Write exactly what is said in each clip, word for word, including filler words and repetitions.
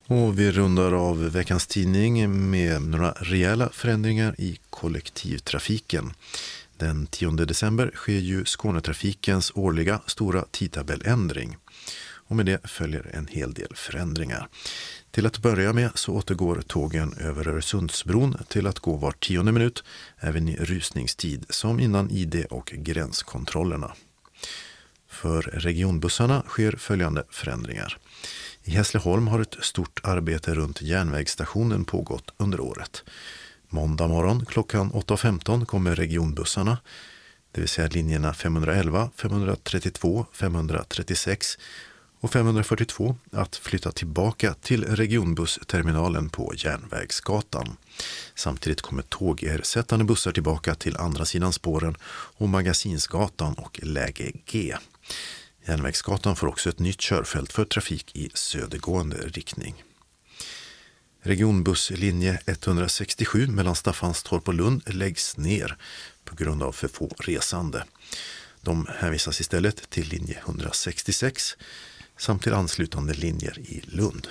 Och vi rundar av veckans tidning med några rejäla förändringar i kollektivtrafiken. Den tionde december sker ju Skånetrafikens årliga stora tidtabelländring. Och med det följer en hel del förändringar. Till att börja med så återgår tågen över Öresundsbron till att gå var tionde minut, även i rusningstid som innan I D- och gränskontrollerna. För regionbussarna sker följande förändringar. I Hässleholm har ett stort arbete runt järnvägsstationen pågått under året. Måndag morgon klockan åtta femton kommer regionbussarna, det vill säga linjerna femhundraelva, femhundratrettiotvå, femhundratrettiosex och femhundrafyrtiotvå, att flytta tillbaka till regionbussterminalen på Järnvägsgatan. Samtidigt kommer tågersättande bussar tillbaka till andra sidan spåren och Magasinsgatan och läge G. Järnvägsgatan får också ett nytt körfält för trafik i södergående riktning. Regionbusslinje etthundrasextiosju mellan Staffanstorp och Lund läggs ner på grund av för få resande. De hänvisas istället till linje etthundrasextiosex samt till anslutande linjer i Lund.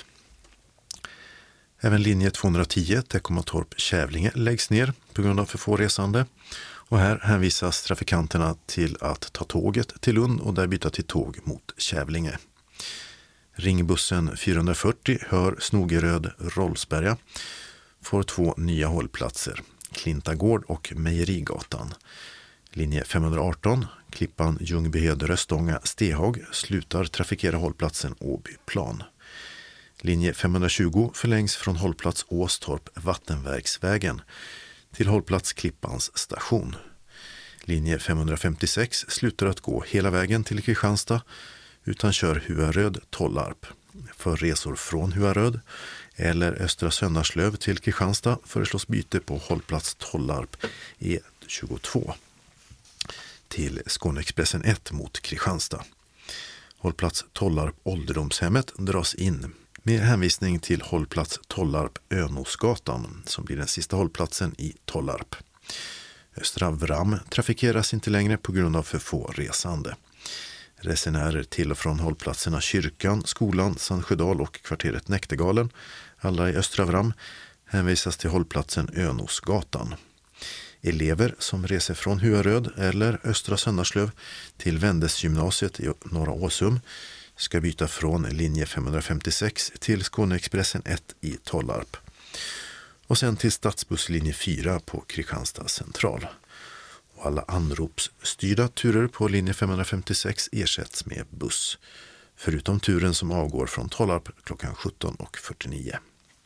Även linje tvåhundratio Teckomatorp-Kävlinge läggs ner på grund av för få resande. Och här hänvisas trafikanterna till att ta tåget till Lund och där byta till tåg mot Kävlinge. Ringbussen fyrahundrafyrtio Hör Snogeröd Rollsberga får två nya hållplatser, Klintagård och Mejerigatan. Linje femhundraarton Klippan Ljungbyhed Röstånga Stehag slutar trafikera hållplatsen Åbyplan. Linje femhundratjugo förlängs från hållplats Åstorp Vattenverksvägen till hållplats Klippans station. Linje femhundrafemtiosex slutar att gå hela vägen till Kristianstad utan kör Huaröd Tollarp. För resor från Huaröd eller Östra Söndarslöv till Kristianstad föreslås byte på hållplats Tollarp E tjugotvå till Skåneexpressen ett mot Kristianstad. Hållplats Tollarp Ålderdomshemmet dras in med hänvisning till hållplats Tollarp Önosgatan som blir den sista hållplatsen i Tollarp. Östra Vram trafikeras inte längre på grund av för få resande. Resenärer till och från hållplatserna Kyrkan, Skolan, Sandsjödal och kvarteret Näktergalen, alla i Östra Vram, hänvisas till hållplatsen Önosgatan. Elever som reser från Huaröd eller Östra Söndarslöv till Vändesgymnasiet i Norra Åsum ska byta från linje femhundrafemtiosex till Skåneexpressen ett i Tollarp och sen till stadsbusslinje fyra på Kristianstad central. Och alla anropsstyrda turer på linje femhundrafemtiosex ersätts med buss, förutom turen som avgår från Tollarp klockan sjutton fyrtionio.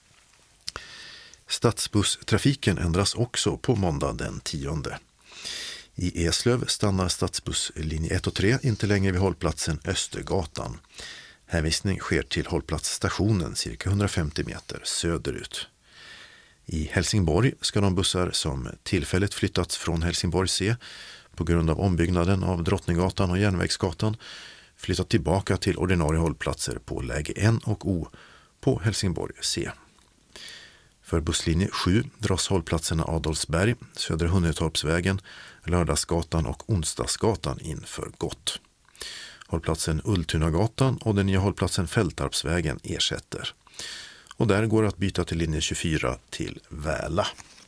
Stadsbusstrafiken ändras också på måndag den tionde. I Eslöv stannar stadsbusslinje ett och tre inte längre vid hållplatsen Östergatan. Hänvisning sker till hållplatsstationen cirka hundrafemtio meter söderut. I Helsingborg ska de bussar som tillfälligt flyttats från Helsingborg C på grund av ombyggnaden av Drottninggatan och Järnvägsgatan flytta tillbaka till ordinarie hållplatser på läge N och O på Helsingborg C. För busslinje sju dras hållplatserna Adolfsberg, Södra Hunnetorpsvägen, Lördagsgatan och Onsdagsgatan in för gott. Hållplatsen Ultunagatan och den nya hållplatsen Fältarpsvägen ersätter. Och där går att byta till linje tjugofyra till Väla.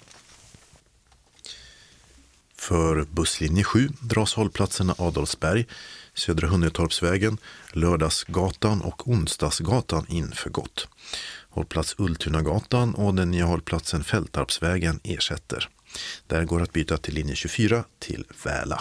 För busslinje sju dras hållplatserna Adolfsberg, Södra Hunnetorpsvägen, Lördagsgatan och Onsdagsgatan in för gott. Hållplats Ultunagatan och den nya hållplatsen Fältarpsvägen ersätter. Där går att byta till linje tjugofyra till Väla.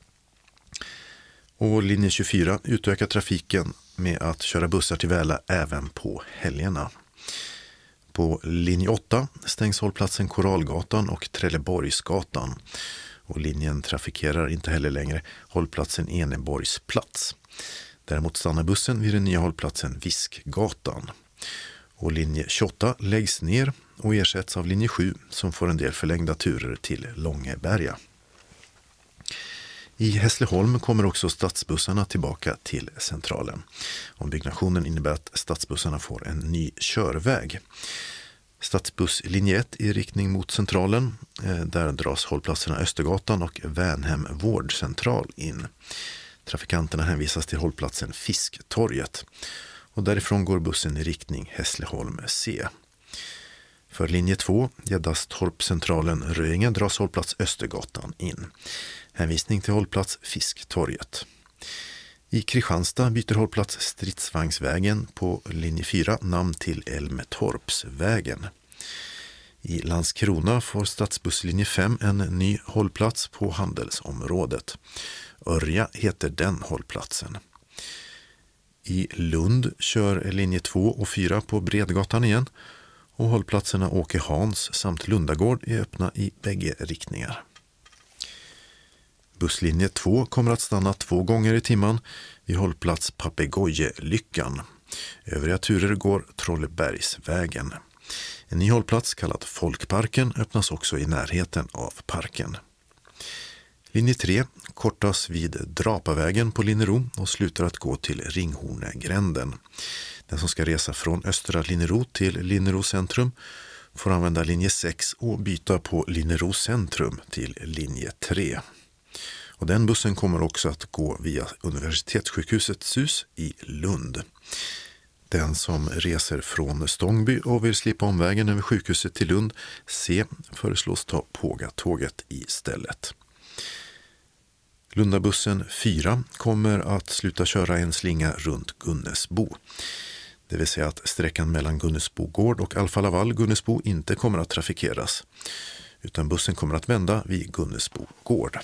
Och linje tjugofyra utökar trafiken med att köra bussar till Väla även på helgerna. På linje åtta stängs hållplatsen Koralgatan och Trelleborgsgatan. Och linjen trafikerar inte heller längre hållplatsen Eneborgsplats. Däremot stannar bussen vid den nya hållplatsen Viskgatan. Och linje tjugoåtta läggs ner och ersätts av linje sju som får en del förlängda turer till Långeberga. I Hässleholm kommer också stadsbussarna tillbaka till centralen. Ombyggnationen innebär att stadsbussarna får en ny körväg. Stadsbusslinje ett i riktning mot centralen. Där dras hållplatserna Östergatan och Vänhem vårdcentral in. Trafikanterna hänvisas till hållplatsen Fisktorget. och därifrån går bussen i riktning Hässleholm C. För linje två, Gäddastorp-centralen Röinge, dras hållplats Östergatan in. Hänvisning till hållplats Fisktorget. I Kristianstad byter hållplats Stridsvagnsvägen på linje fyra namn till Älmetorpsvägen. I Landskrona får stadsbusslinje fem en ny hållplats på handelsområdet. Örja heter den hållplatsen. I Lund kör linje två och fyra på Bredgatan igen och hållplatserna Åke Hans samt Lundagård är öppna i bägge riktningar. Busslinje två kommer att stanna två gånger i timmen vid hållplats Papegojelyckan. Övriga turer går Trollebergsvägen. En ny hållplats kallad Folkparken öppnas också i närheten av parken. Linje tre kortas vid Drapavägen på Linnero och slutar att gå till Ringhornegränden. Den som ska resa från Östra Linnero till Linnero centrum får använda linje sex och byta på Linnero centrum till linje tre. Och den bussen kommer också att gå via Universitetssjukhuset S U S i Lund. Den som reser från Stångby och vill slippa omvägen över sjukhuset till Lund C föreslås ta Pågatåget istället. Lundabussen fyra kommer att sluta köra en slinga runt Gunnesbo. Det vill säga att sträckan mellan Gunnesbo gård och Alfa Laval Gunnesbo inte kommer att trafikeras, utan bussen kommer att vända vid Gunnesbo gård.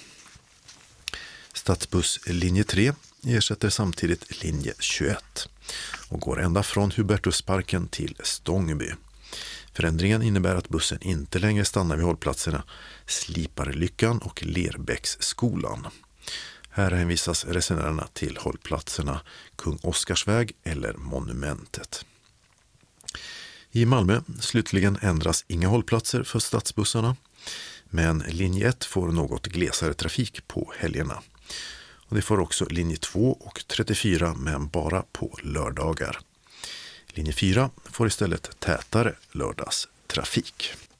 Stadsbuss linje tre ersätter samtidigt linje tjugoett och går ända från Hubertusparken till Stångby. Förändringen innebär att bussen inte längre stannar vid hållplatserna Sliparlyckan och Lerbäcksskolan. Här hänvisas resenärerna till hållplatserna Kung Oscarsväg eller Monumentet. I Malmö slutligen ändras inga hållplatser för stadsbussarna, men linje ett får något glesare trafik på helgerna. Och det får också linje två och trettiofyra, men bara på lördagar. Linje fyra får istället tätare lördagstrafik.